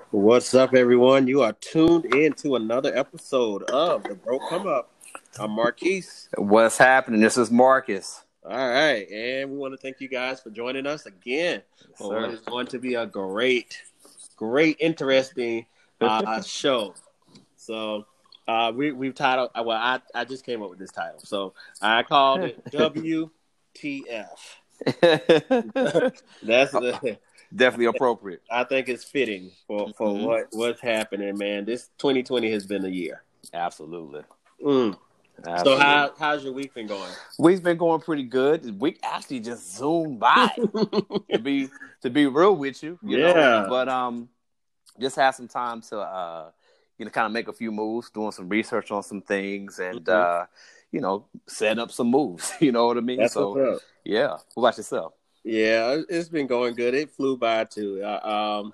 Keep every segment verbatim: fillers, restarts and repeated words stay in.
What's up, everyone? You are tuned in to another episode of The Bro Come Up. I'm Marquise. What's happening? This is Marcus. All right, and we want to thank you guys for joining us again for what is going to be a great, great, interesting uh, show. So uh, we, we've titled, well, I, I just came up with this title. So I called it W T F. That's the... Definitely appropriate. I think it's fitting for, for mm-hmm. what, what's happening, man. This twenty twenty has been a year. Absolutely. Mm. Absolutely. So how how's your week been going? Week's been going pretty good. The week actually just zoomed by. to be to be real with you, you yeah. know. But um, just had some time to uh, you know, kind of make a few moves, doing some research on some things, and mm-hmm. uh, you know, setting up some moves. You know what I mean? That's so what's up. Yeah. What about yourself? Yeah, it's been going good. It flew by too. I, um,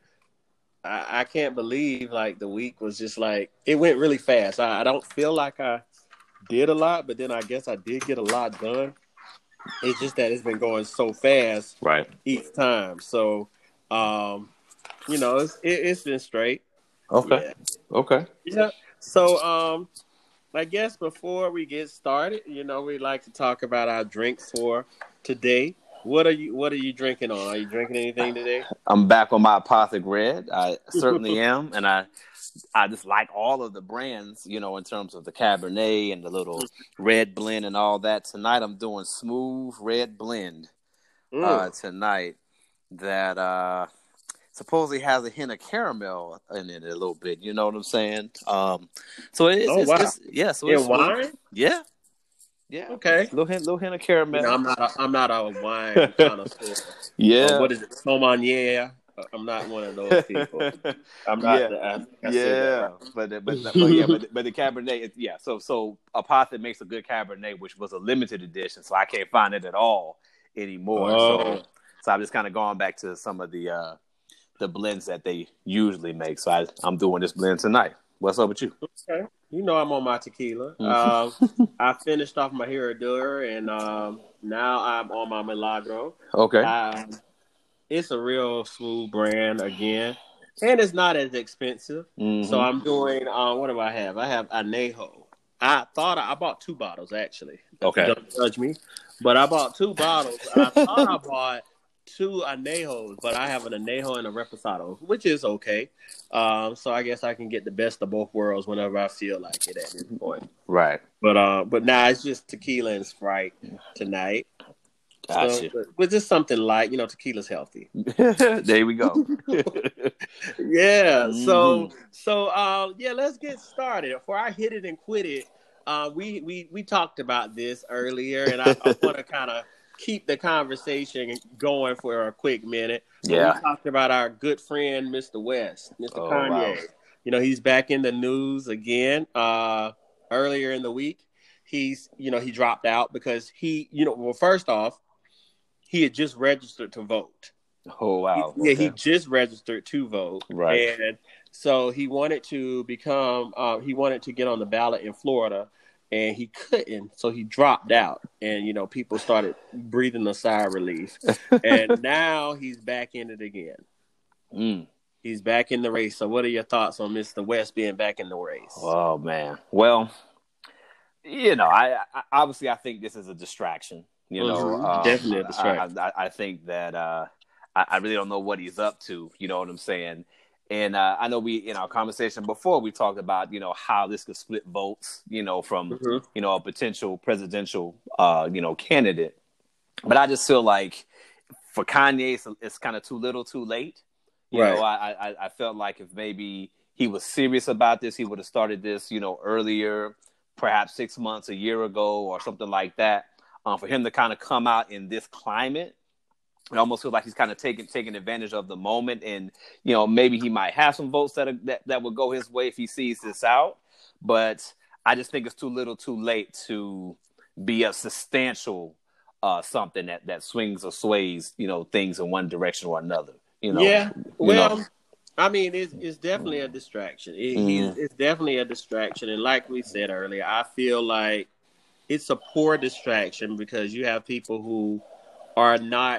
I, I can't believe like the week was just like it went really fast. I, I don't feel like I did a lot, but then I guess I did get a lot done. It's just that it's been going so fast, right? Each time. So, um, you know, it's it, it's been straight. Okay. Yeah. Okay. Yeah. So, um, I guess before we get started, you know, we like to talk about our drinks for today. What are you What are you drinking on? Are you drinking anything today? I'm back on my Apothic Red. I certainly am, and I I just like all of the brands, you know, in terms of the Cabernet and the little red blend and all that. Tonight I'm doing Smooth Red Blend uh, mm. tonight that uh, supposedly has a hint of caramel in it a little bit. You know what I'm saying? Um, so it's, oh, it's, wow. it's yeah, so in it's wine. Yeah. Yeah. Okay. Little hint, little hint of caramel. You know, I'm not. A, I'm not a wine connoisseur. yeah. Uh, what is it? Saumonier. I'm not one of those people. I'm not. Yeah. The, I, I yeah. Right. But, but but yeah. But, but the Cabernet. Yeah. So so Apothic makes a good Cabernet, which was a limited edition, so I can't find it at all anymore. Oh. So so I'm just kind of going back to some of the uh, the blends that they usually make. So I, I'm doing this blend tonight. What's up with you? Okay. You know I'm on my tequila. Mm-hmm. um, I finished off my Herradura, and um, now I'm on my Milagro. Okay. Um, it's a real smooth brand again, and it's not as expensive. Mm-hmm. So I'm doing, uh, what do I have? I have Añejo. I thought I, I bought two bottles, actually. Okay. Don't judge me. But I bought two bottles. I thought I bought two Añejos, but I have an Añejo and a Reposado, which is okay. Um, so I guess I can get the best of both worlds whenever I feel like it at this point. Right. But uh, but now nah, it's just tequila and Sprite tonight. Gotcha. So, but, but just something light, you know, tequila's healthy. There we go. yeah. Mm-hmm. So so um, yeah, let's get started. Before I hit it and quit it, uh, we we we talked about this earlier, and I, I want to kind of keep the conversation going for a quick minute. Yeah. We talked about our good friend, Mister West, Mister Oh, Kanye. wow. You know, he's back in the news again. Uh, earlier in the week, he's, you know, he dropped out because he, you know, well, first off, he had just registered to vote. Oh, wow. He, yeah, okay. he just registered to vote. Right. And so he wanted to become, uh, he wanted to get on the ballot in Florida. And he couldn't, so he dropped out. And, you know, people started breathing a sigh of relief. And now he's back in it again. Mm. He's back in the race. So what are your thoughts on Mister West being back in the race? Oh, man. Well, you know, I, I obviously I think this is a distraction. You know, mm-hmm. um, Definitely a distraction. I, I, I think that uh, I, I really don't know what he's up to. You know what I'm saying? And uh, I know we, in our conversation before, we talked about, you know, how this could split votes, you know, from, mm-hmm. you know, a potential presidential, uh, you know, candidate. But I just feel like for Kanye, it's, it's kind of too little, too late. You right. know, I, I, I felt like if maybe he was serious about this, he would have started this, you know, earlier, perhaps six months, a year ago or something like that. Um, for him to kind of come out in this climate, it almost feels like he's kind of taking taking advantage of the moment, and you know maybe he might have some votes that are, that that would go his way if he sees this out. But I just think it's too little, too late to be a substantial uh, something that, that swings or sways you know things in one direction or another. You know. Yeah. Well, you know. I mean, it's it's definitely a distraction. It, Mm-hmm. he's, it's definitely a distraction, and like we said earlier, I feel like it's a poor distraction because you have people who are not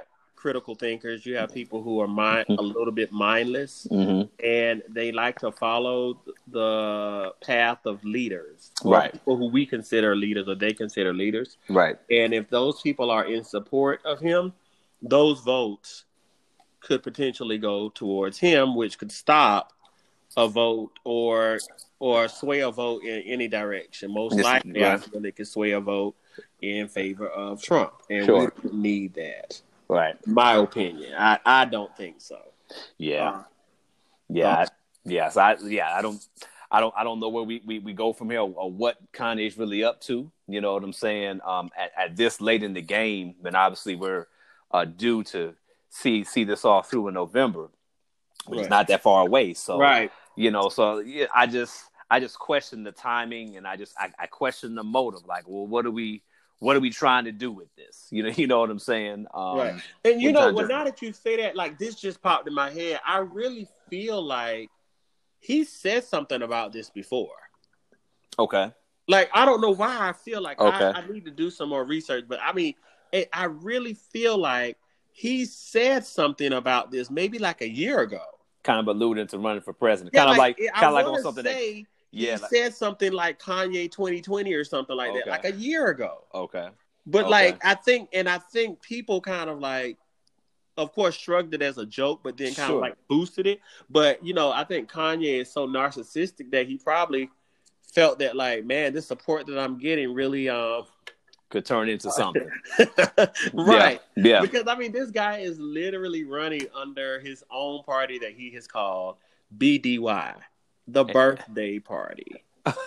critical thinkers. You have people who are mind a little bit mindless, mm-hmm. and they like to follow the path of leaders, or right. people who we consider leaders or they consider leaders. Right. And if those people are in support of him, those votes could potentially go towards him, which could stop a vote or or sway a vote in any direction. Most Yes, likely, right. I feel it could sway a vote in favor of Trump, and Sure. we don't need that. Right. My opinion. I, I don't think so. Yeah. Uh, yeah. uh, I, yes. I yeah. I don't. I don't. I don't know where we, we, we go from here, or, or what Kanye's really up to. You know what I'm saying? Um, at, at this late in the game, then obviously we're uh, due to see see this all through in November, which right. is not that far away. So right. You know. So yeah, I just I just question the timing, and I just I, I question the motive. Like, well, what are we what are we trying to do with this? You know. You know what I'm saying? Um, right. And you know, well, to... now that you say that, like this just popped in my head. I really feel like he said something about this before. Okay. Like, I don't know why I feel like okay. I, I need to do some more research, but I mean, it, I really feel like he said something about this maybe like a year ago. Kind of alluding to running for president. Yeah, kind of like, like kind of like on something say that yeah, he like, said something like Kanye twenty twenty or something like okay. that, like a year ago. Okay. But okay. like, I think, and I think people kind of like, of course, shrugged it as a joke, but then kind sure. of like boosted it. But, you know, I think Kanye is so narcissistic that he probably felt that like, man, this support that I'm getting really um could turn into something. right. Yeah. yeah. Because, I mean, this guy is literally running under his own party that he has called B D Y, the birthday party.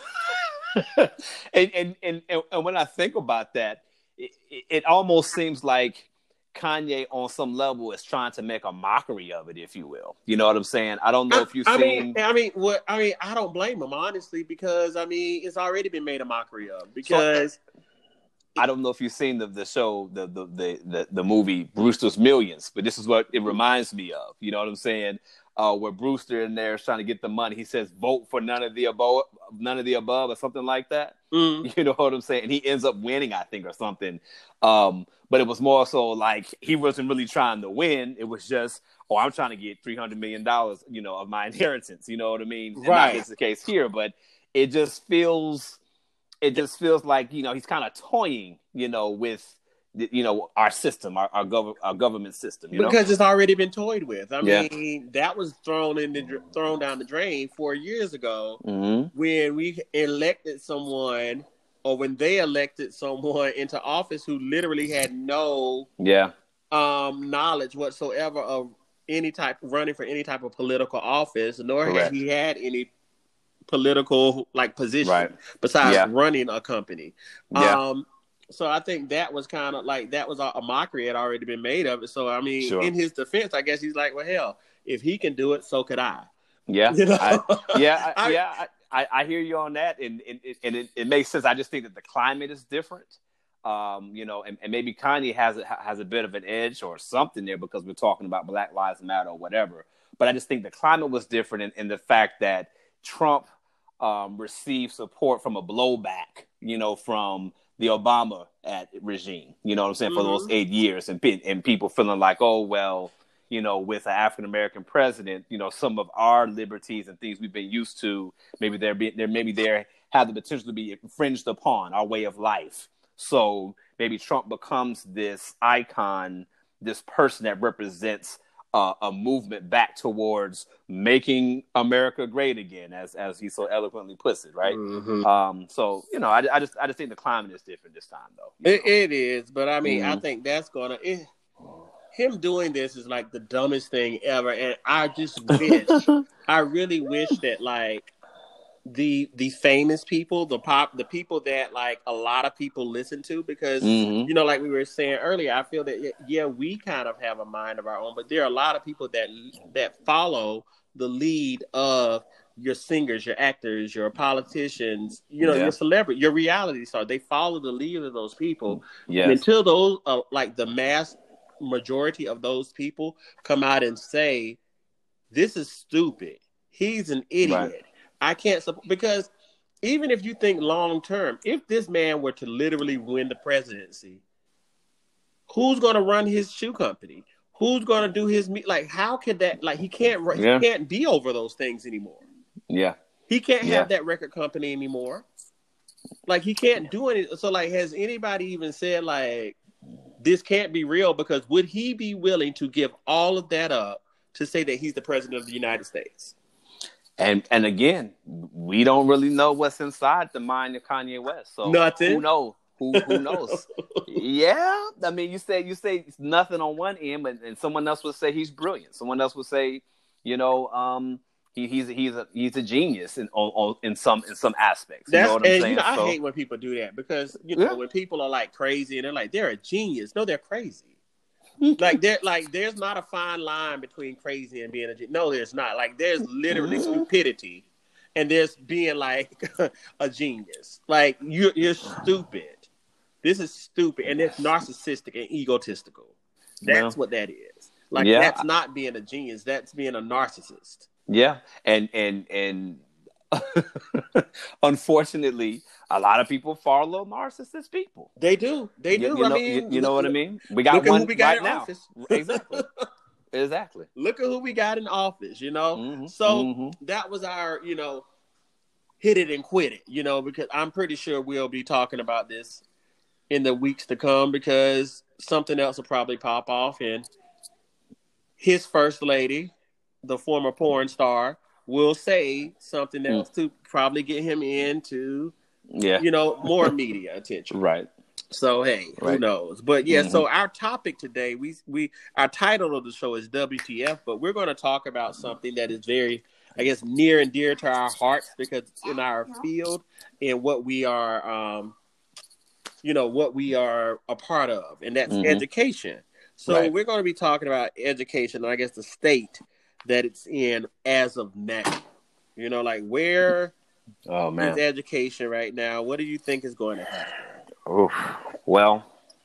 and, and, and, and when I think about that, it, it almost seems like Kanye on some level is trying to make a mockery of it, if you will. You know what I'm saying? I don't know I, if you've I seen. Mean, I mean, what? I mean, I don't blame him honestly because I mean, it's already been made a mockery of because. So, I don't know if you've seen the the show, the, the the the the movie Brewster's Millions, but this is what it reminds me of. You know what I'm saying? Uh, where Brewster in there is trying to get the money. He says, "Vote for none of the above, none of the above," or something like that. Mm. You know what I'm saying? And he ends up winning, I think, or something. Um, but it was more so like he wasn't really trying to win. It was just, oh, I'm trying to get three hundred million dollars, you know, of my inheritance. You know what I mean? And right. That's the case here, but it just feels. It just feels like, you know, he's kind of toying, you know, with, you know, our system, our our, gov- our government system. You because know? It's already been toyed with. I yeah. mean, that was thrown in the thrown down the drain four years ago mm-hmm. when we elected someone, or when they elected someone into office who literally had no yeah um, knowledge whatsoever of any type running for any type of political office, nor Correct. had he had any political like position right. besides yeah. running a company. Yeah. Um, so I think that was kind of like that was a, a mockery had already been made of it. So I mean, sure. in his defense, I guess he's like, well, hell, if he can do it, so could I. Yeah, you know? I, yeah, I, I, yeah. I, I hear you on that, and, and, and it, it makes sense. I just think that the climate is different. Um, you know, and, and maybe Kanye has a, has a bit of an edge or something there because we're talking about Black Lives Matter or whatever. But I just think the climate was different in, in the fact that Trump um, received support from a blowback, you know, from the Obama at regime, you know what I'm saying, mm-hmm. for those eight years. And, and people feeling like, oh, well, you know, with an African-American president, you know, some of our liberties and things we've been used to, maybe they're, be, they're maybe they have the potential to be infringed upon our way of life. So maybe Trump becomes this icon, this person that represents uh, a movement back towards making America great again, as as he so eloquently puts it, right? Mm-hmm. Um, so you know, I, I just I just think the climate is different this time, though. It, it is, but I mean, mm-hmm. I think that's gonna it, him doing this is like the dumbest thing ever, and I just wish, I really wish that like. the the famous people, the pop, the people that like a lot of people listen to, because mm-hmm. you know, like we were saying earlier, I feel that yeah, we kind of have a mind of our own, but there are a lot of people that that follow the lead of your singers, your actors, your politicians, you know, yeah. your celebrity, your reality star. They follow the lead of those people. Yes. And until those, uh, like the mass majority of those people come out and say, "This is stupid. He's an idiot." Right. I can't support, because even if you think long term, if this man were to literally win the presidency, who's going to run his shoe company? Who's gonna do his meet? Like, how could that? Like, he can't. Yeah. He can't be over those things anymore. Yeah. He can't Yeah. have that record company anymore. Like, he can't do it. So, like, has anybody even said, like, this can't be real? Because would he be willing to give all of that up to say that he's the president of the United States? And and again, we don't really know what's inside the mind of Kanye West. So Nothing. Who knows? Who who knows? Yeah. I mean, you say you say nothing on one end, but and someone else would say he's brilliant. Someone else would say, you know, um, he, he's he's a he's a genius in on, on, in some in some aspects. You That's, know what I'm and, saying? You know, I so, hate when people do that because you know yeah. when people are like crazy and they're like they're a genius. No, they're crazy. like there, like there's not a fine line between crazy and being a genius. No, there's not. Like there's literally Mm-hmm. stupidity, and there's being like a genius. Like you're you're stupid. This is stupid, and it's narcissistic and egotistical. That's Well, what that is. Like yeah. that's not being a genius. That's being a narcissist. Yeah, and and and unfortunately, a lot of people follow narcissist people. They do. They You, do. you I know, mean, you, you know look, what I mean. We got look at one who we got right in now. office. Exactly, exactly. Look at who we got in office. You know, Mm-hmm. so Mm-hmm. that was our, you know, hit it and quit it. You know, because I'm pretty sure we'll be talking about this in the weeks to come because something else will probably pop off, and his first lady, the former porn star, will say something else to probably get him into, Yeah, you know, more media attention. right. So hey, who Right. knows? But yeah, Mhm. so our topic today, we we our title of the show is W T F, but we're going to talk about something that is very, I guess, near and dear to our hearts because it's in our field and what we are, um, you know, what we are a part of, and that's Mhm. education. So Right. we're going to be talking about education, and I guess the state that it's in as of now. You know, like where Oh is man. education right now? What do you think is going to happen? Oof. Well,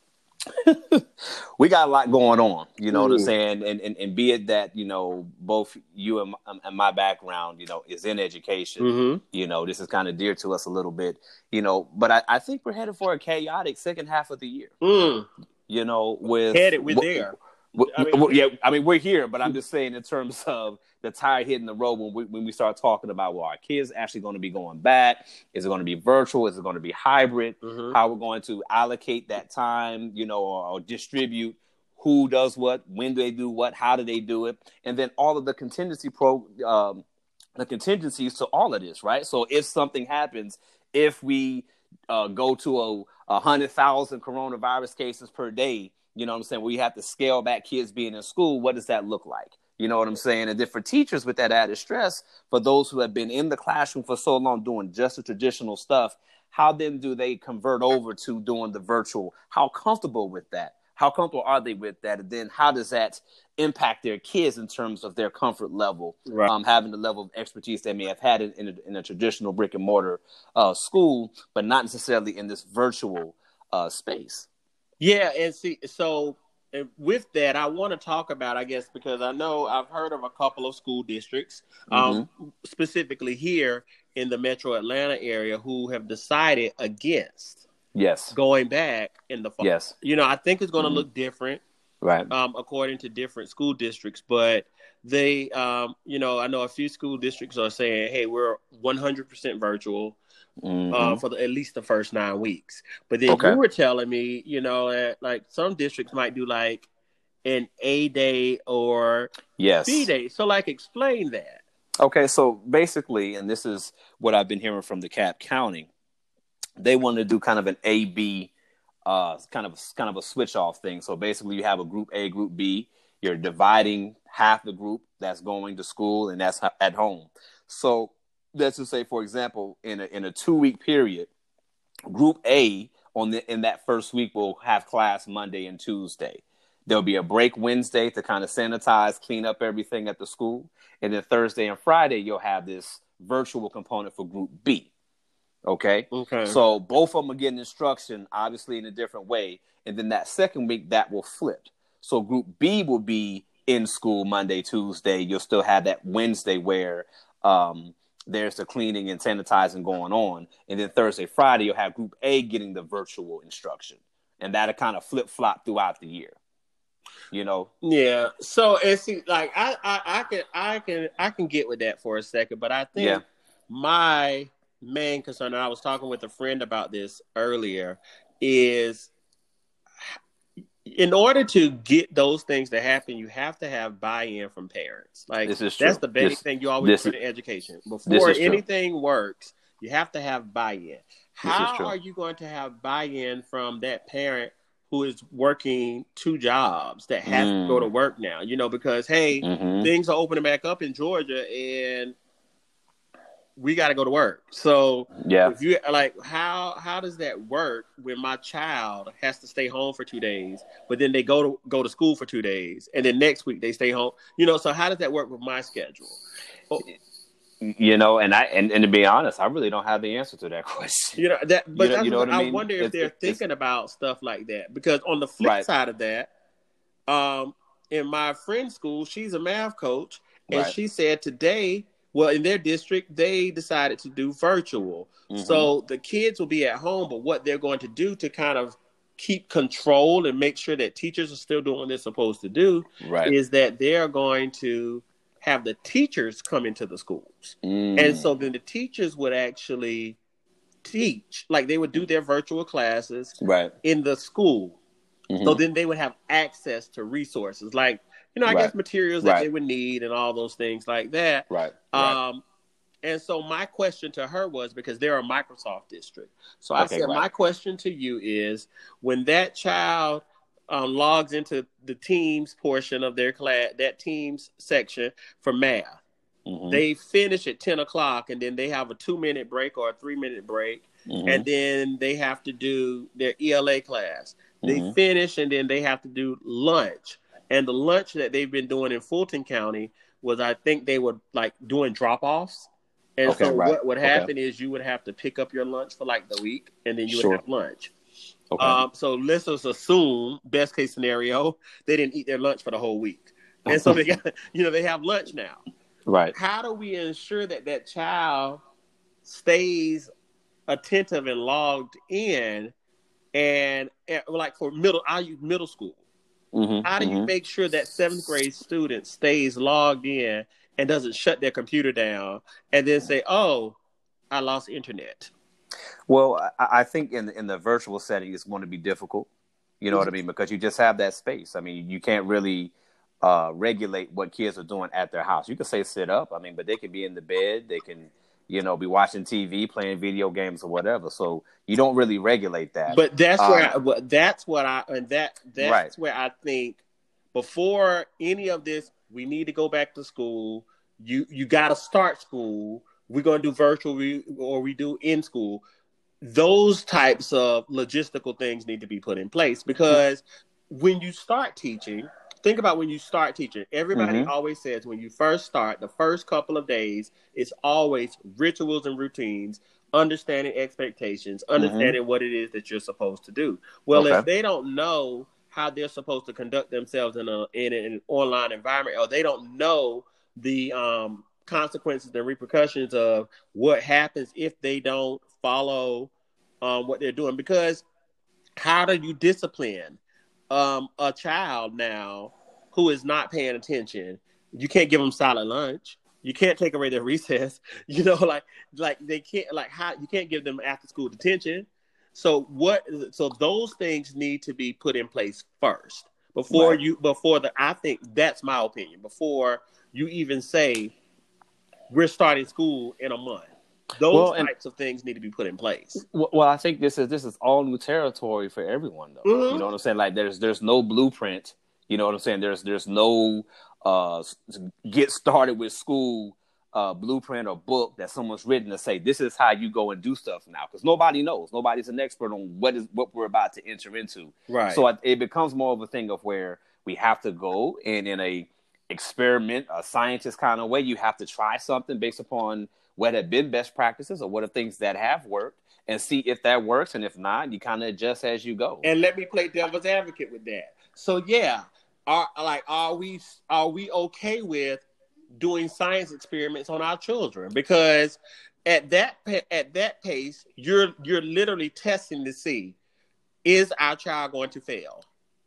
we got a lot going on, you know what I'm Mhm. saying? And, and and be it that, you know, both you and my, and my background, you know, is in education. Mhm. You know, this is kind of dear to us a little bit, you know, but I, I think we're headed for a chaotic second half of the year, Mm. you know, with Headed, we're wh- there. wh- I mean- wh- yeah, I mean, we're here, but I'm just saying in terms of the tire hitting the road when we, when we start talking about, well, our kids actually going to be going back. Is it going to be virtual? Is it going to be hybrid? Mhm. How we're going to allocate that time, you know, or, or distribute who does what, when do they do what, how do they do it, and then all of the contingency pro, um, the contingencies to all of this, right? So if something happens, if we uh, go to a, a hundred thousand coronavirus cases per day, you know what I'm saying? We have to scale back kids being in school. What does that look like? You know what I'm saying? And then for teachers with that added stress, for those who have been in the classroom for so long doing just the traditional stuff, how then do they convert over to doing the virtual? How comfortable with that? How comfortable are they with that? And then how does that impact their kids in terms of their comfort level, Right. um, having the level of expertise they may have had in, in, a, in a traditional brick and mortar uh, school, but not necessarily in this virtual uh, space? Yeah, and see, so and with that, I want to talk about, I guess, because I know I've heard of a couple of school districts, um, specifically here in the Metro Atlanta area, who have decided against Yes. going back in the fall. Yes. You know, I think it's going to Mhm. look different. Right. Um, according to different school districts, but they, um, you know, I know a few school districts are saying, "Hey, we're one hundred percent virtual Mhm. uh, for the, at least the first nine weeks." But then Okay. you were telling me, you know, that like some districts might do like an A day or Yes. B day. So, like, explain that. Okay, so basically, and this is what I've been hearing from DeKalb County, they want to do kind of an A B, uh, kind of kind of a switch off thing. So basically, you have a group A, group B. You're dividing half the group that's going to school and that's at home. So let's just say, for example, in a in a two week period, group A on the in that first week will have class Monday and Tuesday. There'll be a break Wednesday to kind of sanitize, clean up everything at the school. And then Thursday and Friday, you'll have this virtual component for group B. Okay? Okay. So both of them are getting instruction, obviously in a different way. And then that second week, that will flip. So group B will be in school Monday, Tuesday. You'll still have that Wednesday where um, there's the cleaning and sanitizing going on. And then Thursday, Friday, you'll have group A getting the virtual instruction. And that'll kind of flip-flop throughout the year. You know. Yeah. So and see, like I, I, I can, I can, I can get with that for a second, but I think Yeah. my main concern, and I was talking with a friend about this earlier, is in order to get those things to happen, you have to have buy-in from parents. Like This is that's true. the big This, thing you always this learn is, in education. this Before is true. anything works, you have to have buy-in. This is How true. are you going to have buy-in from that parent who is working two jobs that has Mm. to go to work now? You know, because hey, Mm-hmm. things are opening back up in Georgia, and we got to go to work. So Yeah. if you like, how how does that work when my child has to stay home for two days, but then they go to go to school for two days, and then next week they stay home? You know, so how does that work with my schedule? Oh, You know, and I and, and to be honest, I really don't have the answer to that question. you know that, but You know, that's you know what what I I mean? wonder if It's, they're it's, thinking about stuff like that. Because on the flip right. side of that, um, in my friend's school, she's a math coach, and Right. she said today, well, in their district, they decided to do virtual. Mm-hmm. So the kids will be at home, but what they're going to do to kind of keep control and make sure that teachers are still doing what they're supposed to do Right. is that they're going to have the teachers come into the schools. Mm. And so then the teachers would actually teach, like they would do their virtual classes Right. in the school. Mm-hmm. So then they would have access to resources like, you know, I Right. guess materials that Right. they would need and all those things like that. Right. Right. Um, and so my question to her was, because they're a Microsoft district. So I Okay, said, right. my question to you is, when that child um, logs into the Teams portion of their class, that Teams section for math, Mm-hmm. they finish at ten o'clock, and then they have a two-minute break or a three-minute break, Mm-hmm. and then they have to do their E L A class. They Mm-hmm. finish, and then they have to do lunch. And the lunch that they've been doing in Fulton County was, I think they were like doing drop-offs. And Okay, so right. what would Okay. happen is you would have to pick up your lunch for like the week, and then you Sure. would have lunch. Okay. Um, so let's just assume, best case scenario, they didn't eat their lunch for the whole week. And so they got, you know, they have lunch now. Right. How do we ensure that that child stays attentive and logged in? And, and like for middle, I use middle school. Mm-hmm. How do you Mm-hmm. make sure that seventh grade student stays logged in and doesn't shut their computer down and then say, "Oh, I lost internet"? Well, I, I think in in the virtual setting, it's going to be difficult. You know what I mean? Because you just have that space. I mean, you can't really uh, regulate what kids are doing at their house. You can say sit up. I mean, but they can be in the bed. They can, you know, be watching T V, playing video games or whatever. So you don't really regulate that. But that's um, where I, but that's what I and that that's Right. where I think before any of this, we need to go back to school. You you got to start school. We're going to do virtual we, or we do in school. Those types of logistical things need to be put in place, because when you start teaching, think about when you start teaching. Everybody Mm-hmm. always says when you first start, the first couple of days, it's always rituals and routines, understanding expectations, understanding mm-hmm. what it is that you're supposed to do. Well, Okay. if they don't know how they're supposed to conduct themselves in a in an online environment, or they don't know the um, consequences and repercussions of what happens if they don't follow um, what they're doing, because how do you discipline um, a child now who is not paying attention? You can't give them silent lunch. You can't take away their recess. You know, like like they can't like how you can't give them after school detention. So what? So those things need to be put in place first before Right. you before the. I think that's my opinion. Before you even say we're starting school in a month, those Well, and- types of things need to be put in place. Well, I think this is this is all new territory for everyone, though. Mm-hmm. You know what I'm saying? Like, there's there's no blueprint. You know what I'm saying? There's there's no uh, get started with school uh, blueprint or book that someone's written to say this is how you go and do stuff now, because nobody knows. Nobody's an expert on what is what we're about to enter into. Right. So it becomes more of a thing of where we have to go and in a experiment, a scientist kind of way, you have to try something based upon what have been best practices or what are things that have worked, and see if that works, and if not, you kind of adjust as you go. And let me play devil's advocate with that. So yeah, are like are we are we okay with doing science experiments on our children? Because at that at that pace, you're you're literally testing to see, is our child going to fail?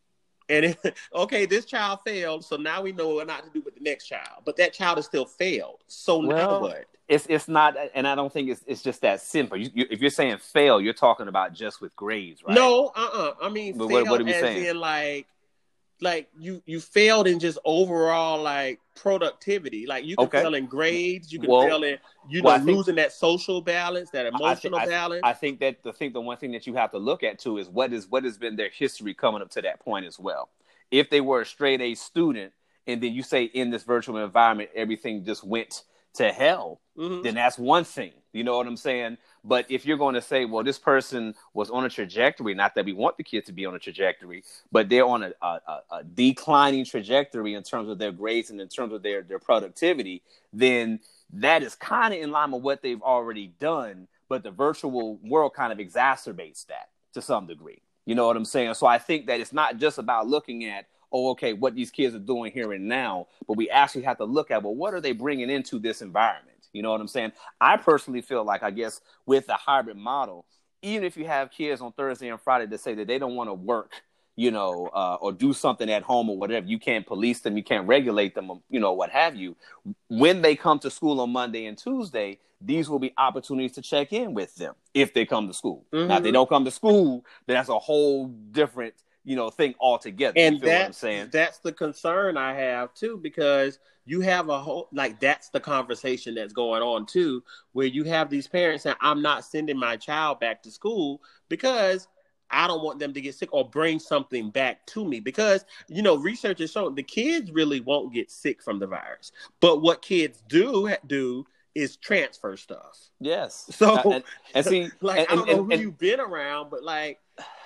And it, okay, this child failed, so now we know what not to do with the next child. But that child is still failed. So well, now what? It's it's not, and I don't think it's it's just that simple. You, you, if you're saying fail, you're talking about just with grades, right? No, uh, uh I mean, but failed what, what are we as saying? in like, like you you failed in just overall like productivity. Like you can okay. fail in grades, you can well, fail in you know well, think, losing that social balance, that emotional I th- balance. I, I think that the thing, the one thing that you have to look at too is what is what has been their history coming up to that point as well. If they were a straight A student, and then you say in this virtual environment everything just went to hell, mm-hmm. then that's one thing. You know what I'm saying? But if you're going to say, well, this person was on a trajectory, not that we want the kids to be on a trajectory, but they're on a, a, a declining trajectory in terms of their grades and in terms of their, their productivity, then that is kind of in line with what they've already done. But the virtual world kind of exacerbates that to some degree. You know what I'm saying? So I think that it's not just about looking at, oh, okay, what these kids are doing here and now, but we actually have to look at, well, what are they bringing into this environment? You know what I'm saying? I personally feel like, I guess, with the hybrid model, even if you have kids on Thursday and Friday that say that they don't want to work, you know, uh, or do something at home or whatever, you can't police them, you can't regulate them, you know, what have you. When they come to school on Monday and Tuesday, these will be opportunities to check in with them if they come to school. Mm-hmm. Now, if they don't come to school, then that's a whole different, you know, thing altogether. And you feel that, what I'm saying? That's the concern I have too, because you have a whole, like, that's the conversation that's going on too, where you have these parents saying, I'm not sending my child back to school because I don't want them to get sick or bring something back to me. Because, you know, research has shown the kids really won't get sick from the virus. But what kids do do is transfer stuff. Yes. So, and, and see, like, and, I don't know and, who and, you've been around, but like,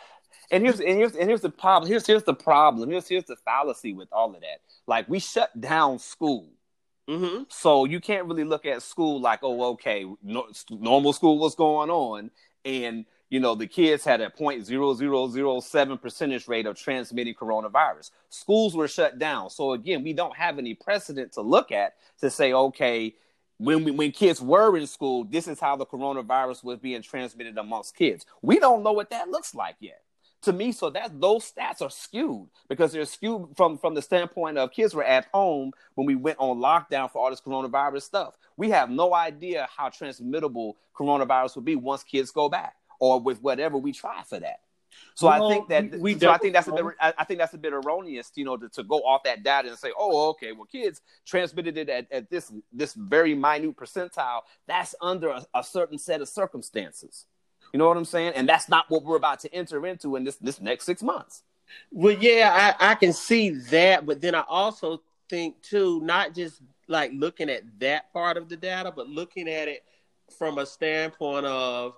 And here's and here's and here's the problem. Here's here's the problem. Here's here's the fallacy with all of that. Like, we shut down school, mm-hmm. so you can't really look at school like, oh, okay, no, normal school was going on, and you know the kids had a point zero zero zero seven percentage rate of transmitting coronavirus. Schools were shut down, so again, we don't have any precedent to look at to say, okay, when we, when kids were in school, this is how the coronavirus was being transmitted amongst kids. We don't know what that looks like yet. To me, so that those stats are skewed because they're skewed from, from the standpoint of kids were at home when we went on lockdown for all this coronavirus stuff. We have no idea how transmittable coronavirus will be once kids go back, or with whatever we try for that. So well, I think that we, we so I think that's a bit I think that's a bit erroneous, you know, to, to go off that data and say, oh, okay, well, kids transmitted it at, at this this very minute percentile. That's under a, a certain set of circumstances. You know what I'm saying? And that's not what we're about to enter into in this, this next six months. Well, yeah, I, I can see that. But then I also think, too, not just like looking at that part of the data, but looking at it from a standpoint of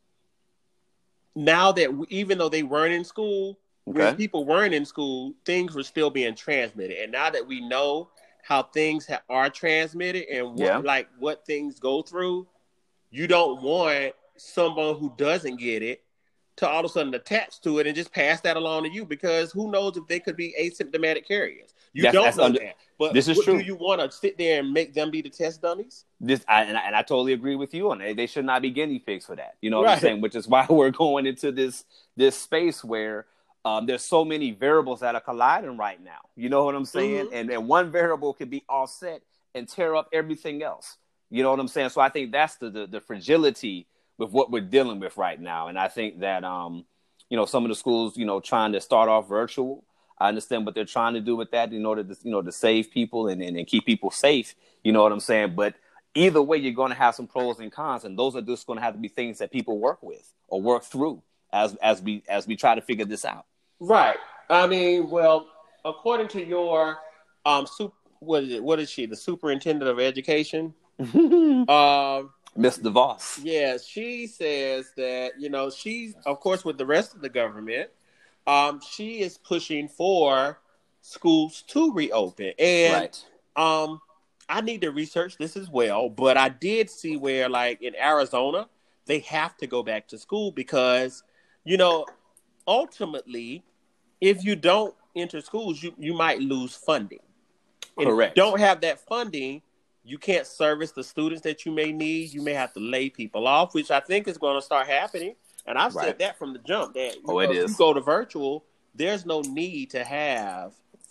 now that we, even though they weren't in school, okay. when people weren't in school, things were still being transmitted. And now that we know how things ha- are transmitted and what, yeah. like what things go through, you don't want someone who doesn't get it to all of a sudden attach to it and just pass that along to you, because who knows if they could be asymptomatic carriers. You that's, don't that's know under, that. But this is what, true. Do you want to sit there and make them be the test dummies? This I, and, I, and I totally agree with you on that. They should not be guinea pigs for that. You know what right. I'm saying? Which is why we're going into this this space where um, there's so many variables that are colliding right now. You know what I'm saying? Mm-hmm. And and one variable could be offset and tear up everything else. You know what I'm saying? So I think that's the the, the fragility with what we're dealing with right now. And I think that, um, you know, some of the schools, you know, trying to start off virtual, I understand what they're trying to do with that in order to, you know, to save people and, and, and keep people safe. You know what I'm saying? But either way, you're going to have some pros and cons, and those are just going to have to be things that people work with or work through as, as we, as we try to figure this out. Right. I mean, well, according to your, um, super, what is it? What is she? The superintendent of education? um, Miss DeVos. Yeah, she says that, you know, she's, of course, with the rest of the government, um, she is pushing for schools to reopen. And right. um, I need to research this as well, but I did see where, like, in Arizona, they have to go back to school because, you know, ultimately, if you don't enter schools, you, you might lose funding. And correct. If you don't have that funding, you can't service the students that you may need. You may have to lay people off, which I think is going to start happening. And I've right. said that from the jump. That you oh, know, it if is. you go to virtual, there's no need to have,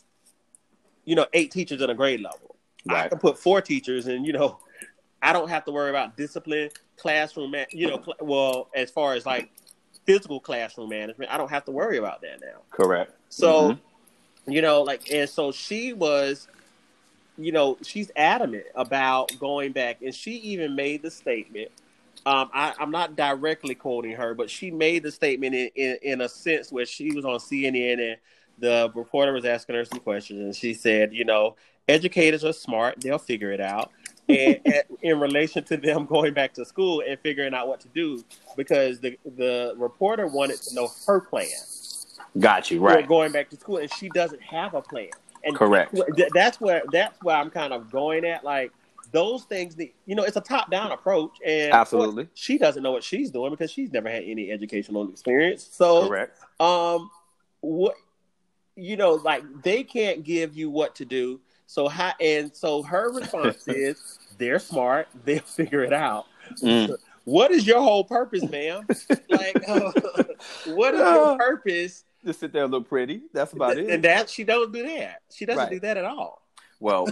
you know, eight teachers in a grade level. Right. I can put four teachers, and you know, I don't have to worry about discipline, classroom, man. You know, cl- well, as far as like physical classroom management, I don't have to worry about that now. Correct. So, mm-hmm. you know, like, and so she was, you know, she's adamant about going back, and she even made the statement. Um, I, I'm not directly quoting her, but she made the statement in, in, in a sense where she was on C N N and the reporter was asking her some questions, and she said, you know, educators are smart; they'll figure it out. And, and in relation to them going back to school and figuring out what to do, because the the reporter wanted to know her plan. Got you right. For going back to school, and she doesn't have a plan. And correct. That's where that's where I'm kind of going at. Like those things, that, you know, it's a top down approach, and absolutely, she doesn't know what she's doing because she's never had any educational experience. So, correct. Um, what you know, like they can't give you what to do. So how, and so her response is, they're smart, they'll figure it out. Mm. What is your whole purpose, ma'am? Like, uh, what is your purpose? Just sit there and look pretty. That's about it. And that she don't do that. She doesn't right. do that at all. Well,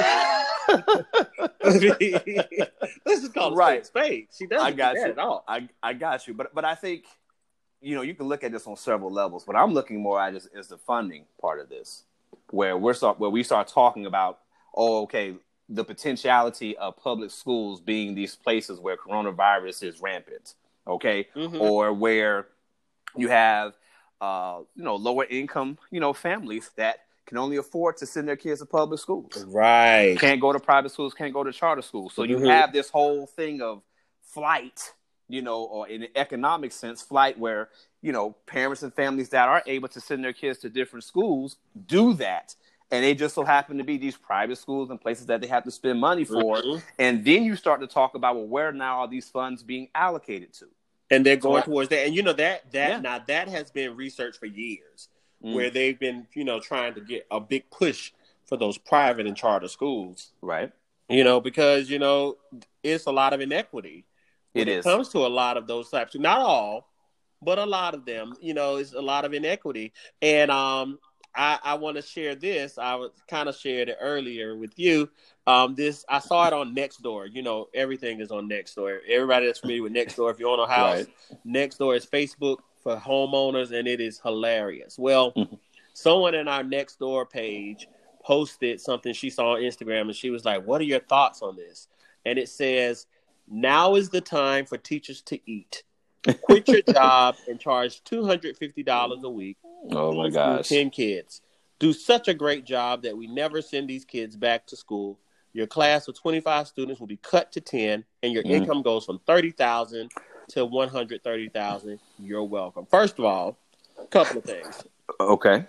let's just call it right. spade. She doesn't I got do you. that at all. I I got you. But but I think, you know, you can look at this on several levels. What I'm looking more at is, is the funding part of this, where we're start where we start talking about, oh, okay, the potentiality of public schools being these places where coronavirus is rampant, okay, mm-hmm. or where you have, uh, you know, lower income, you know, families that can only afford to send their kids to public schools, right? Can't go to private schools, can't go to charter schools. So mm-hmm. you have this whole thing of flight, you know, or in an economic sense, flight where, you know, parents and families that are able to send their kids to different schools do that. And they just so happen to be these private schools and places that they have to spend money for. Mm-hmm. And then you start to talk about, well, where now are these funds being allocated to? And they're going so, towards that. And, you know, that, that yeah. now that has been researched for years, mm. where they've been, you know, trying to get a big push for those private and charter schools. Right. You know, because, you know, it's a lot of inequity. When it, it is. comes to a lot of those types. Not all, but a lot of them, you know, it's a lot of inequity. And, um, I, I want to share this. I was kind of shared it earlier with you. Um, this I saw it on Nextdoor. You know, everything is on Nextdoor. Everybody that's familiar with Nextdoor, if you own a house, right. Nextdoor is Facebook for homeowners, and it is hilarious. Well, mm-hmm. someone in our Nextdoor page posted something she saw on Instagram, and she was like, "What are your thoughts on this?" And it says, "Now is the time for teachers to eat. Quit your job and charge two hundred fifty dollars a week. Oh my gosh. ten kids. Do such a great job that we never send these kids back to school. Your class of twenty-five students will be cut to ten, and your mm. income goes from thirty thousand dollars to one hundred thirty thousand dollars. You're welcome." First of all, a couple of things. Okay.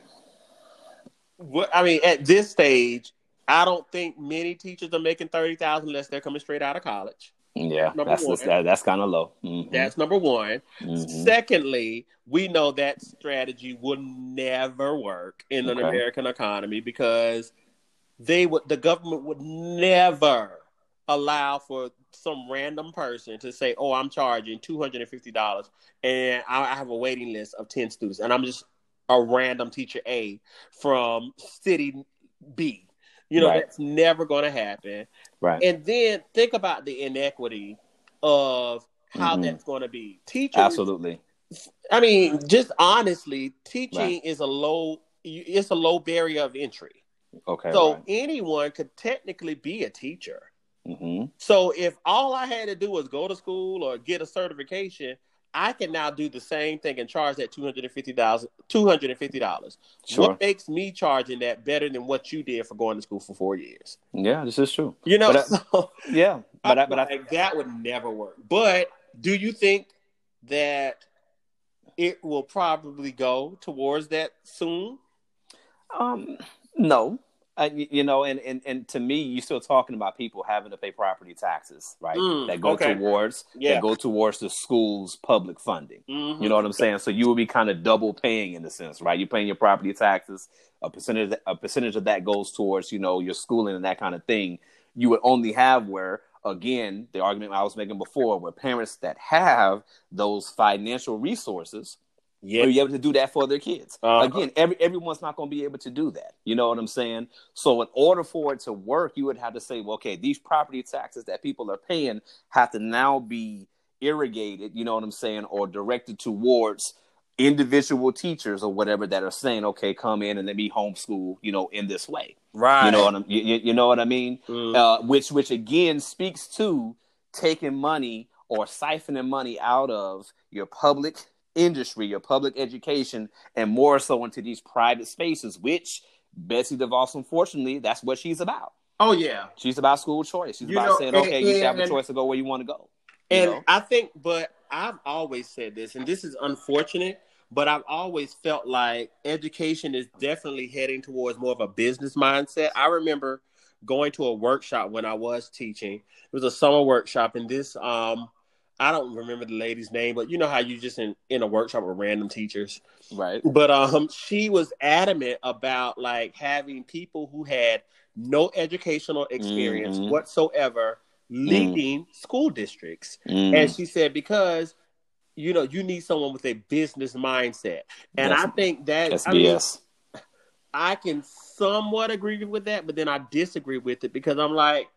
What I mean, at this stage, I don't think many teachers are making thirty thousand dollars unless they're coming straight out of college. Yeah, that's just, that, that's kind of low. Mm-hmm. That's number one. Mm-hmm. Secondly, we know that strategy would never work in an okay. American economy because they would the government would never allow for some random person to say, "Oh, I'm charging two hundred fifty dollars and I have a waiting list of ten students, and I'm just a random teacher A from city B." You know, right. that's never going to happen. Right. And then think about the inequity of how mm-hmm. that's going to be. Teachers, absolutely. I mean, just honestly, teaching right. is a low, it's a low barrier of entry. Okay. So right. anyone could technically be a teacher. Mm-hmm. So if all I had to do was go to school or get a certification, I can now do the same thing and charge that two hundred fifty dollars. two hundred fifty dollars. Sure. What makes me charging that better than what you did for going to school for four years? Yeah, this is true. You know, but I, so yeah, but I, I, but like I, that would never work. But do you think that it will probably go towards that soon? Um, no. Uh, you, you know, and, and, and to me, you're still talking about people having to pay property taxes, right? Mm, that go okay. towards yeah. that go towards the school's public funding. Mm-hmm. You know what I'm saying? So you will be kind of double paying in a sense, right? You're paying your property taxes. A percentage a percentage of that goes towards, you know, your schooling and that kind of thing. You would only have where, again, the argument I was making before, where parents that have those financial resources Yeah. Or be able to do that for their kids. Uh-huh. Again, every everyone's not going to be able to do that. You know what I'm saying? So in order for it to work, you would have to say, well, okay, these property taxes that people are paying have to now be irrigated, you know what I'm saying, or directed towards individual teachers or whatever that are saying, okay, come in and let me homeschool, you know, in this way. Right. You know what I'm, you, you know what I mean? Mm. Uh, which, which again speaks to taking money or siphoning money out of your public industry, your public education, and more so into these private spaces, which Betsy DeVos, unfortunately, that's what she's about. Oh, yeah. She's about school choice. She's you about know, saying, and, okay, and, you have a and, choice to go where you want to go. And know? I think, but I've always said this, and this is unfortunate, but I've always felt like education is definitely heading towards more of a business mindset. I remember going to a workshop when I was teaching. It was a summer workshop, and this, um, I don't remember the lady's name, but you know how you just in, in a workshop with random teachers. Right. But um, she was adamant about like having people who had no educational experience mm-hmm. whatsoever leading mm. school districts. Mm. And she said, because, you know, you need someone with a business mindset. And that's, I think that, that's I B S. mean, I can somewhat agree with that, but then I disagree with it because I'm like,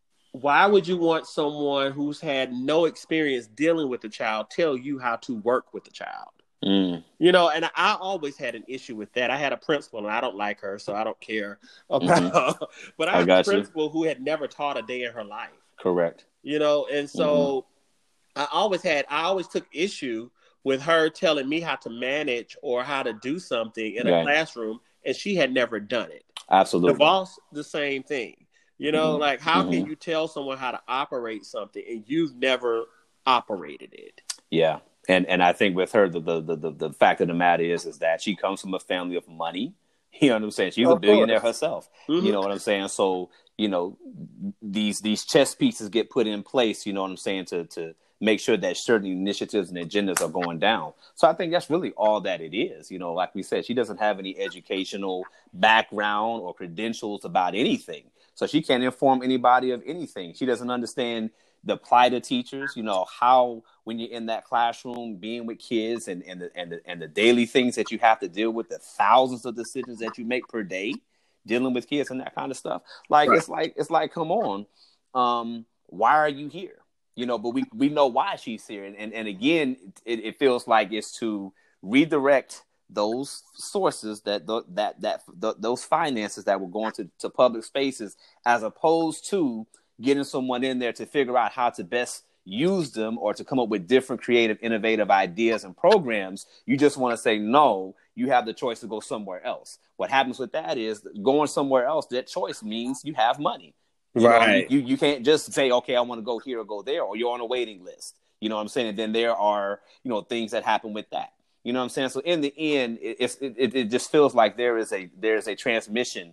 why would you want someone who's had no experience dealing with a child tell you how to work with a child? Mm. You know, and I always had an issue with that. I had a principal, and I don't like her, so I don't care about mm-hmm. her. But I, I had a principal you. who had never taught a day in her life. Correct. You know, and so mm-hmm. I always had, I always took issue with her telling me how to manage or how to do something in right. a classroom, and she had never done it. Absolutely. DeVos, the same thing. You know, mm-hmm. like how mm-hmm. can you tell someone how to operate something and you've never operated it? Yeah. And and I think with her, the, the the the fact of the matter is, is that she comes from a family of money. You know what I'm saying? She's of a billionaire course. herself. Mm-hmm. You know what I'm saying? So, you know, these these chess pieces get put in place, you know what I'm saying, to to make sure that certain initiatives and agendas are going down. So I think that's really all that it is. You know, like we said, she doesn't have any educational background or credentials about anything. So she can't inform anybody of anything. She doesn't understand the plight of teachers, you know, how when you're in that classroom being with kids and, and, the, and, the, and the daily things that you have to deal with, the thousands of decisions that you make per day dealing with kids and that kind of stuff. Like, right. it's like, it's like, come on, um, why are you here? You know, but we, we know why she's here. And, and, and again, it, it feels like it's to redirect those sources that, that, that, that those finances that were going to, to public spaces, as opposed to getting someone in there to figure out how to best use them or to come up with different creative, innovative ideas and programs. You just want to say, no, you have the choice to go somewhere else. What happens with that is going somewhere else, that choice means you have money. You right. know, you, you can't just say, okay, I want to go here or go there, or you're on a waiting list. You know what I'm saying? And then there are, you know, things that happen with that. You know what I'm saying? So in the end, it, it, it just feels like there is a, there's a transmission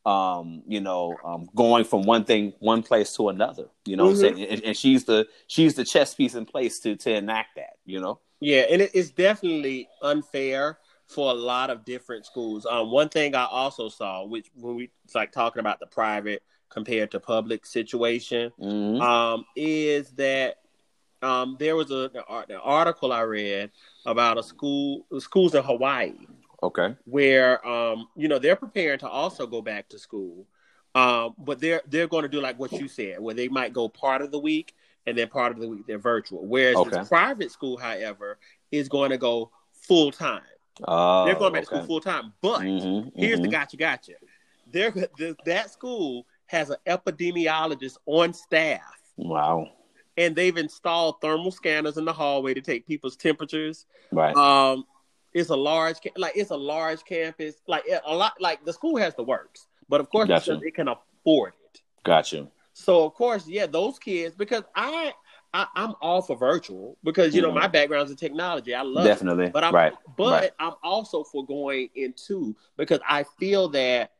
Um, you know, um, going from one thing, one place to another, you know mm-hmm. what I'm saying? And, and she's the, she's the chess piece in place to, to enact that, you know? Yeah. And it, it's definitely unfair for a lot of different schools. Um, one thing I also saw, which when we it's like talking about the private compared to public situation, mm-hmm. um, is that um, there was a, an article I read about a school, schools in Hawaii. Okay. Where, um, you know, they're preparing to also go back to school. Um, but they're they're going to do like what you said, where they might go part of the week and then part of the week they're virtual. Whereas okay. this private school, however, is going to go full time. Oh, they're going back okay. to school full time. But mm-hmm, here's mm-hmm. the gotcha gotcha. They're, the, that school has an epidemiologist on staff. Wow. And they've installed thermal scanners in the hallway to take people's temperatures. Right. Um, It's a large, like it's a large campus. Like a lot, like the school has the works, but of course gotcha. because it can afford it. Gotcha. So of course, yeah, those kids. Because I, I I'm all for virtual because you mm-hmm. know my background's in technology. I love definitely, it. but I'm right. but right. I'm also for going into because I feel that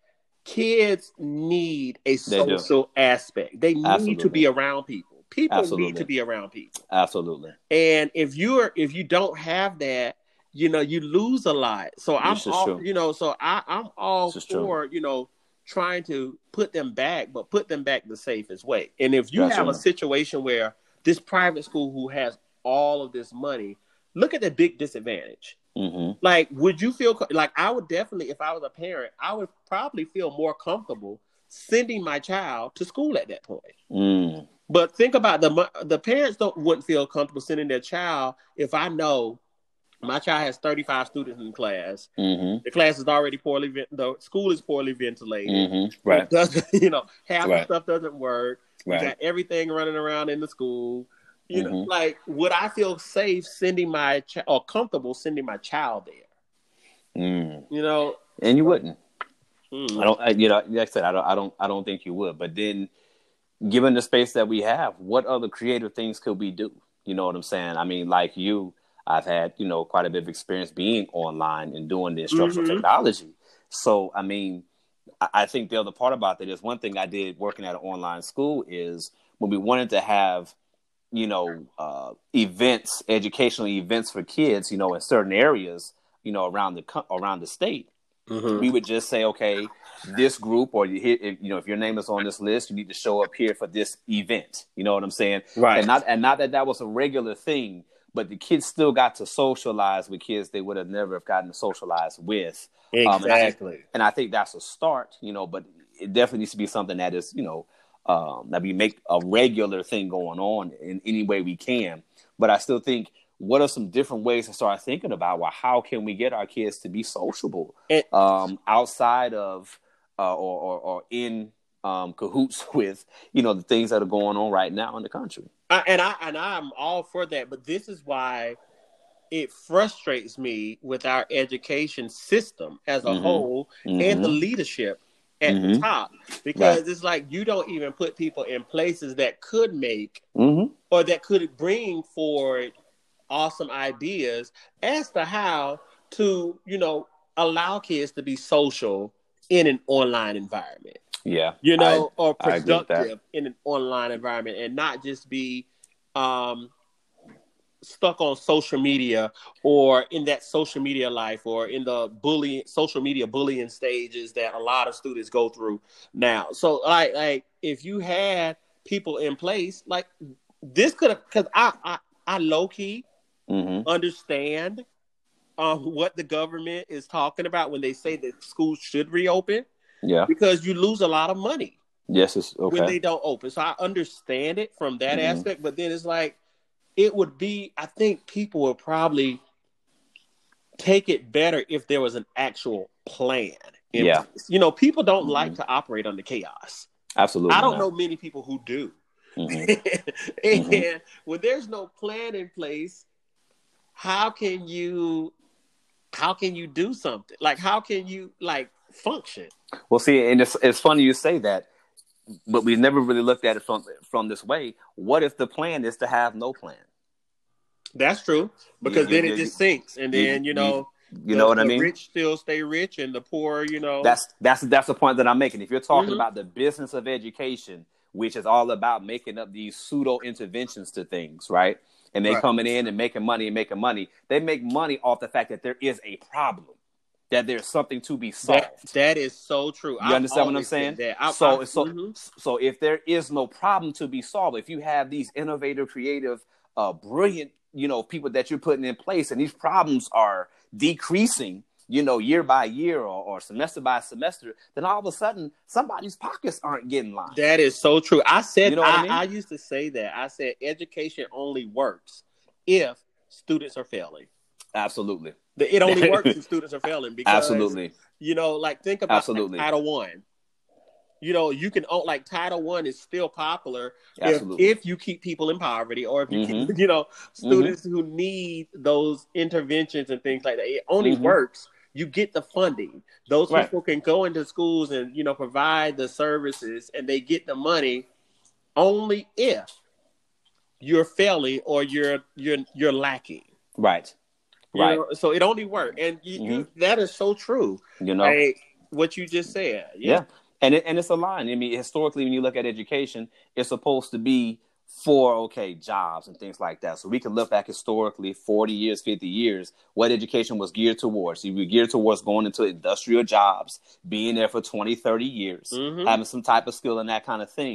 kids need a social aspect. They need Absolutely. to be around people. People Absolutely. need to be around people. Absolutely. And if you're if you don't have that, you know, you lose a lot. So I'm all, true. you know, so I, I'm all for, true. you know, trying to put them back, but put them back the safest way. And if you gotcha. have a situation where this private school who has all of this money, look at the big disadvantage. Mm-hmm. Like, would you feel like I would definitely, if I was a parent, I would probably feel more comfortable sending my child to school at that point. Mm. But think about the the parents don't wouldn't feel comfortable sending their child if I know my child has thirty-five students in class. Mm-hmm. The class is already poorly, the school is poorly ventilated. Mm-hmm. Right. It doesn't, you know, half right. the stuff doesn't work. Right. You got everything running around in the school. You mm-hmm. know, like, would I feel safe sending my child or comfortable sending my child there? Mm. You know, and you wouldn't. Mm. I don't. I, you know, like I said, I don't. I don't. I don't think you would. But then, given the space that we have, what other creative things could we do? You know what I'm saying? I mean, like you, I've had you know quite a bit of experience being online and doing the instructional mm-hmm. technology. So, I mean, I, I think the other part about that is one thing I did working at an online school is when we wanted to have you know, uh, events, educational events for kids, you know, in certain areas, you know, around the around the state, mm-hmm. we would just say, okay, this group, or you hit, if, you know, if your name is on this list, you need to show up here for this event. You know what I'm saying? Right. And not and not that that was a regular thing, but the kids still got to socialize with kids they would have never have gotten to socialize with. Exactly. Um, and, I, and I think that's a start, you know, but it definitely needs to be something that is, you know. Um, that we make a regular thing going on in any way we can. But I still think, what are some different ways to start thinking about, well, how can we get our kids to be sociable it, um, outside of uh, or, or, or in um, cahoots with, you know, the things that are going on right now in the country. I, and, I, and I'm all for that. But this is why it frustrates me with our education system as a mm-hmm. whole mm-hmm. and the leadership at mm-hmm. the top, because right. it's like you don't even put people in places that could make mm-hmm. or that could bring forward awesome ideas as to how to, you know, allow kids to be social in an online environment. Yeah. You know, I, or productive in an online environment and not just be um, stuck on social media or in that social media life or in the bullying, social media bullying stages that a lot of students go through now. So like, like if you had people in place, like this could have, cause I, I, I low key mm-hmm. understand um, what the government is talking about when they say that schools should reopen. Yeah. Because you lose a lot of money. Yes. It's okay. When they don't open. So I understand it from that mm-hmm. aspect, but then it's like, it would be, I think people would probably take it better if there was an actual plan. Yeah. Place. You know, people don't mm-hmm. like to operate under chaos. Absolutely. I don't not. know many people who do. Mm-hmm. and mm-hmm. when there's no plan in place, how can you, how can you do something? Like, how can you like function? Well, see, and it's, it's funny you say that, but we never really looked at it from, from this way. What if the plan is to have no plan? That's true, because you, then you, it just sinks, and then you, you know, you the, know what I mean. The rich still stay rich, and the poor, you know. That's that's that's the point that I'm making. If you're talking mm-hmm. about the business of education, which is all about making up these pseudo interventions to things, right? And they right. coming in and making money and making money. They make money off the fact that there is a problem, that there's something to be solved. That, that is so true. You I've understand what I'm saying? I, so I, so mm-hmm. so if there is no problem to be solved, if you have these innovative, creative, uh, brilliant, you know, people that you're putting in place, and these problems are decreasing, you know, year by year or, or semester by semester, then all of a sudden somebody's pockets aren't getting lined. That is so true. I said, you know I, I, mean? I used to say that. I said, education only works if students are failing. Absolutely. It only works if students are failing because, absolutely. You know, like think about like Title One. You know, you can like Title One is still popular if, if you keep people in poverty or if you mm-hmm. keep, you know, students mm-hmm. who need those interventions and things like that. It only mm-hmm. works. You get the funding. Those right. people can go into schools and, you know, provide the services, and they get the money only if you're failing or you're you're you're lacking. Right. You right. know, so it only works, and you, mm-hmm. you, that is so true. You know, like what you just said. Yeah. yeah. And it, and it's a line. I mean, historically, when you look at education, it's supposed to be for, okay, jobs and things like that. So we can look back historically, forty years, fifty years, what education was geared towards. So we were geared towards going into industrial jobs, being there for twenty, thirty years, mm-hmm. having some type of skill and that kind of thing.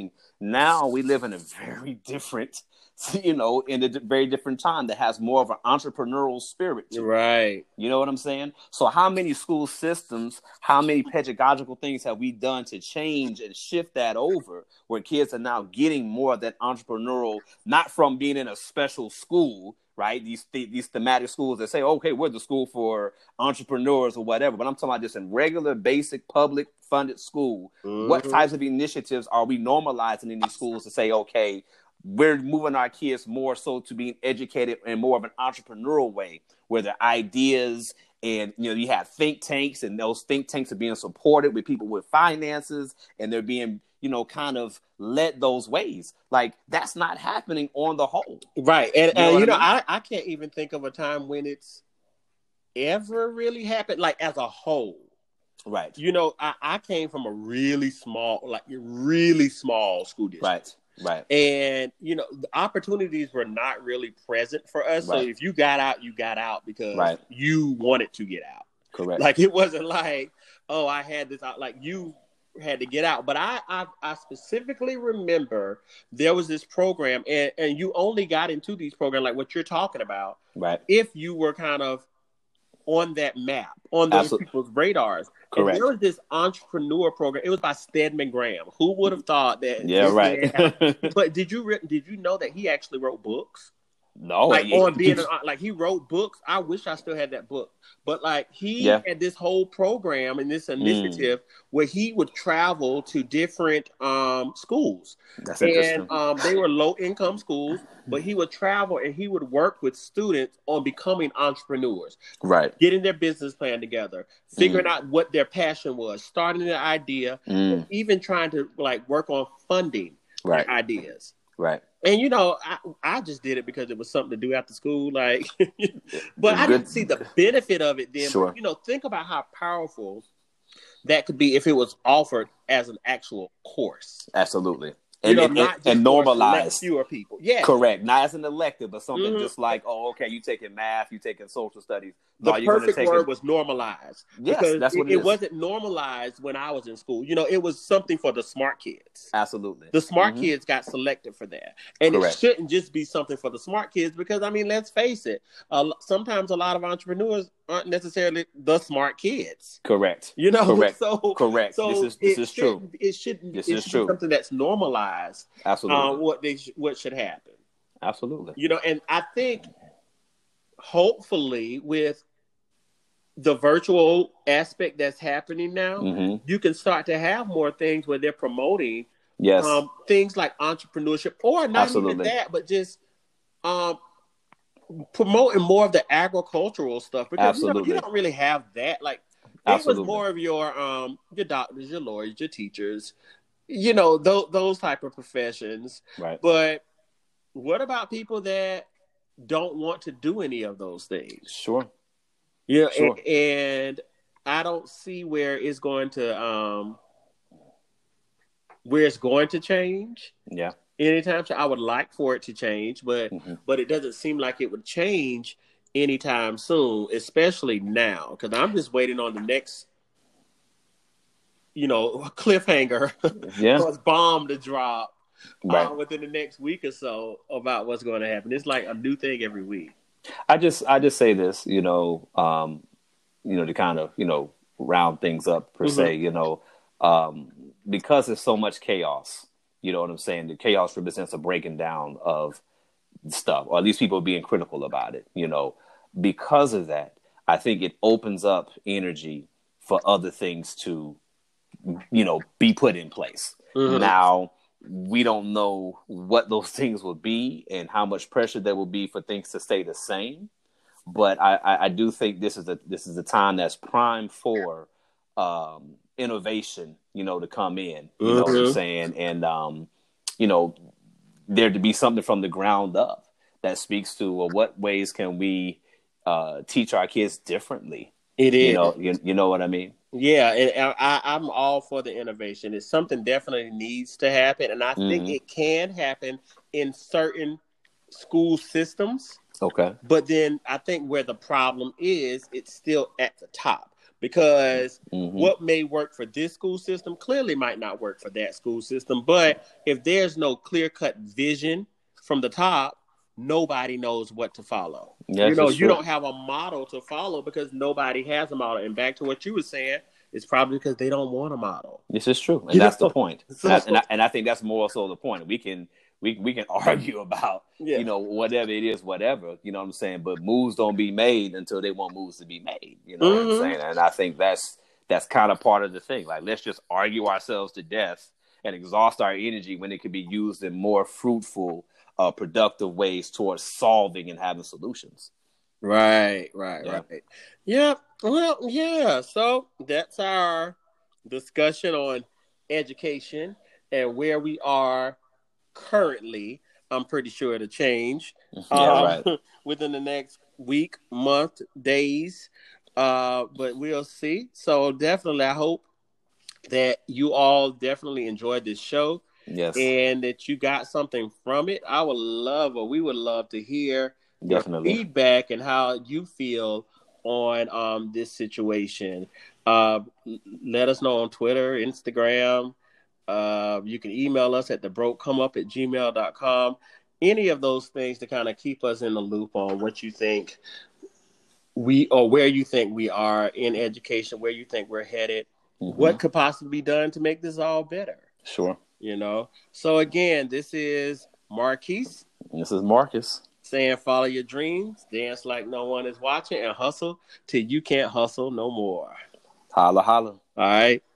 Now we live in a very different, you know, in a very different time that has more of an entrepreneurial spirit to it. Right. You know what I'm saying? So how many school systems, how many pedagogical things have we done to change and shift that over where kids are now getting more of that entrepreneurial, not from being in a special school, right? These th- these thematic schools that say, okay, we're the school for entrepreneurs or whatever. But I'm talking about just in regular, basic, public funded school. Mm-hmm. What types of initiatives are we normalizing in these schools to say, okay, we're moving our kids more so to being educated in more of an entrepreneurial way, where their ideas and, you know, you have think tanks, and those think tanks are being supported with people with finances, and they're being, you know, kind of led those ways. Like, that's not happening on the whole. Right. And, you know, and, you know I, mean? I, I can't even think of a time when it's ever really happened, like, as a whole. Right. You know, I, I came from a really small, like, really small school district. Right. Right. And, you know, the opportunities were not really present for us. Right. So if you got out, you got out because right. you wanted to get out. Correct. Like, it wasn't like, oh, I had this out. Like, you had to get out. But I, I, I specifically remember there was this program, and, and you only got into these programs, like what you're talking about, right, if you were kind of on that map, on those Absolutely. people's radars. Correct. And there was this entrepreneur program. It was by Stedman Graham. Who would have thought that? Yeah, right. But did you re- did you know that he actually wrote books? No, like yeah. on being an, like he wrote books. I wish I still had that book. But like he yeah. had this whole program and this initiative mm. where he would travel to different um, schools. That's interesting. And um, they were low income schools, but he would travel and he would work with students on becoming entrepreneurs. Right. Getting their business plan together, figuring mm. out what their passion was, starting an idea, mm. and even trying to like work on funding right. their ideas. Right. And, you know, I, I just did it because it was something to do after school. Like, but I didn't see the benefit of it then. Sure. But, you know, think about how powerful that could be if it was offered as an actual course. Absolutely. You and, know, and, not and, and normalized. Fewer people. Yeah. Correct. Not as an elective, but something mm-hmm. just like, oh, okay, you taking math, you taking social studies. The no, you're perfect take word it. was normalized. Yes, because that's what it, it it is. wasn't normalized when I was in school. You know, it was something for the smart kids. Absolutely. The smart mm-hmm. kids got selected for that. And Correct. It shouldn't just be something for the smart kids because, I mean, let's face it. Uh, sometimes a lot of entrepreneurs aren't necessarily the smart kids. Correct. You know? Correct. So, Correct. So this is, this is true. It shouldn't, this it is should true. be something that's normalized. Absolutely. Um, what, they sh- what should happen. Absolutely. You know, and I think hopefully with the virtual aspect that's happening now, mm-hmm. you can start to have more things where they're promoting yes. um, things like entrepreneurship, or not Absolutely. even that, but just um, promoting more of the agricultural stuff. Because you, know, you don't really have that. Like it Absolutely. was more of your um, your doctors, your lawyers, your teachers, you know, those those type of professions. Right. But what about people that don't want to do any of those things? Sure. Yeah, sure. and, and I don't see where it's going to um, where it's going to change. Yeah. Anytime soon. I would like for it to change, but mm-hmm. but it doesn't seem like it would change anytime soon, especially now, because I'm just waiting on the next, you know, cliffhanger, yeah, or bomb to drop right. uh, within the next week or so about what's going to happen. It's like a new thing every week. I just, I just say this, you know, um, you know, to kind of, you know, round things up per mm-hmm. se, you know, um, because there's so much chaos, you know what I'm saying? The chaos represents a breaking down of stuff, or at least people being critical about it, you know, because of that, I think it opens up energy for other things to, you know, be put in place. Mm-hmm. Now, we don't know what those things will be and how much pressure there will be for things to stay the same. But I, I, I do think this is a this is a time that's prime for um, innovation, you know, to come in. You mm-hmm. know what I'm saying? And um, you know, there to be something from the ground up that speaks to well, what ways can we uh, teach our kids differently? It is. You know, you, you know what I mean? Yeah, and I, I'm all for the innovation. It's something definitely needs to happen, and I mm-hmm. think it can happen in certain school systems. Okay. But then I think where the problem is, it's still at the top. because mm-hmm. what may work for this school system clearly might not work for that school system. But if there's no clear-cut vision from the top, nobody knows what to follow. Yes, you know, you true. don't have a model to follow because nobody has a model. And back to what you were saying, it's probably because they don't want a model. This is true, and you that's know? the point. So, and, I, and, I, and I think that's more so the point. We can we we can argue about yeah. you know whatever it is, whatever you know what I'm saying. But moves don't be made until they want moves to be made. You know mm-hmm. what I'm saying? And I think that's that's kind of part of the thing. Like, let's just argue ourselves to death and exhaust our energy when it could be used in more fruitful, uh, productive ways towards solving and having solutions. Right, right, Yeah. right. Yeah. Well, yeah. So that's our discussion on education and where we are currently. I'm pretty sure it'll change Yeah, um, right. within the next week, month, days. Uh, but we'll see. So definitely, I hope that you all definitely enjoyed this show. Yes. And that you got something from it. I would love, or we would love to hear Definitely. your feedback and how you feel on um, this situation. Uh, let us know on Twitter, Instagram. Uh, you can email us at the broke come up at gmail dot com. Any of those things to kind of keep us in the loop on what you think we, or where you think we are in education, where you think we're headed, mm-hmm. what could possibly be done to make this all better. Sure. You know, so again, this is Marquise. This is Marcus. Saying follow your dreams, dance like no one is watching, and hustle till you can't hustle no more. Holla, holla. All right.